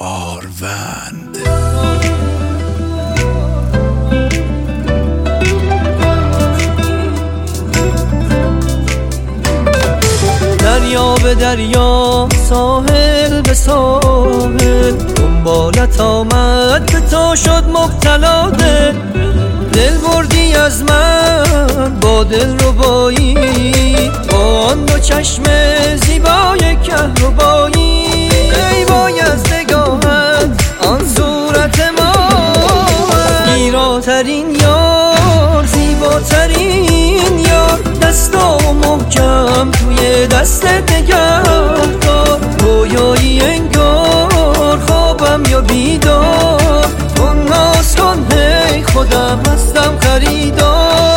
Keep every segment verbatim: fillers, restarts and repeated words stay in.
آروند. دریا به دریا، ساحل به ساحل، دنبالت آمد به تا شد مبتلا دل. دل بردی از من با دل ربایی، با آن دو چشم زیبای کهربایی. ای وای از نگاهت آن صورت ما، گیراترین یار، زیباترین یار، دستا و محکم توی دستت نگهدار. گویایی انگار خوابم یا بیدار، تو ناز کن هی خودم هستم خریدار.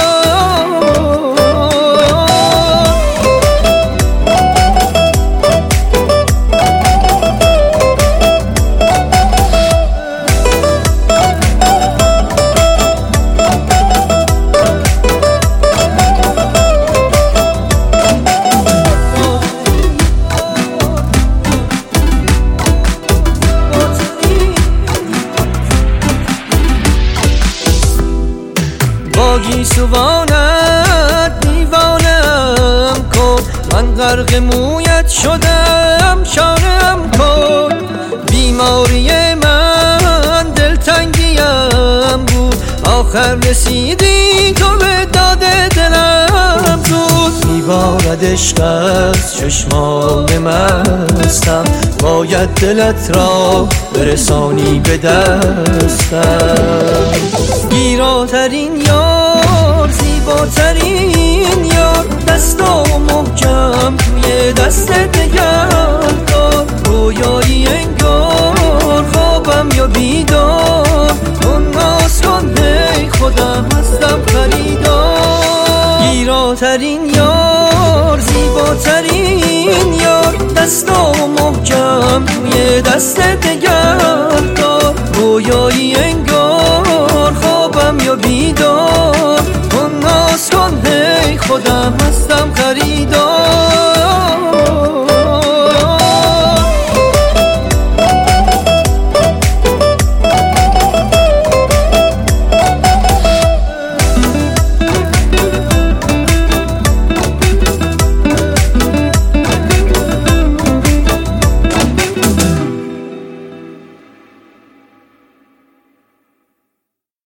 گیسوانت دیوانم کن، من غرق مویت شدم شانم کن. بیماری من دلتنگیم بود، آخر رسیدی تو به داد دلم زود. میبارد عشق از چشمان مستم، باید دلت را برسانی به دستم. گیراترین یار، زیباترین یار، دستا و محکم توی دستت نگهدار. گویایی انگار خوابم یا بیدار، تو ناز کن هی خودم هستم خریدار. گیراترین یار، زیباترین یار، دستا و محکم توی دستت نگهدار. گویایی انگار خوابم یا بیدار، تو ناز کن هی خودم هستم خریدار.